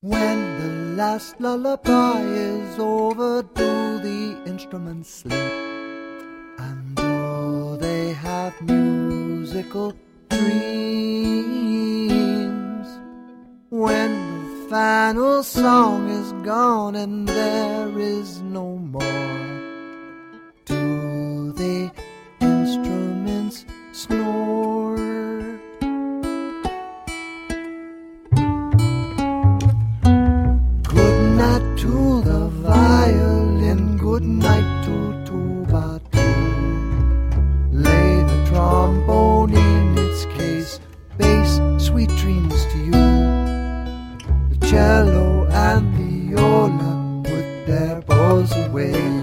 When the last lullaby is over, do the instruments sleep? And do they have musical dreams? When the final song is gone and there is no more, do the instruments snore? Good night to the violin, good night to tuba too. Lay the trombone in its case, bass, sweet dreams to you. The cello and viola put their bows away.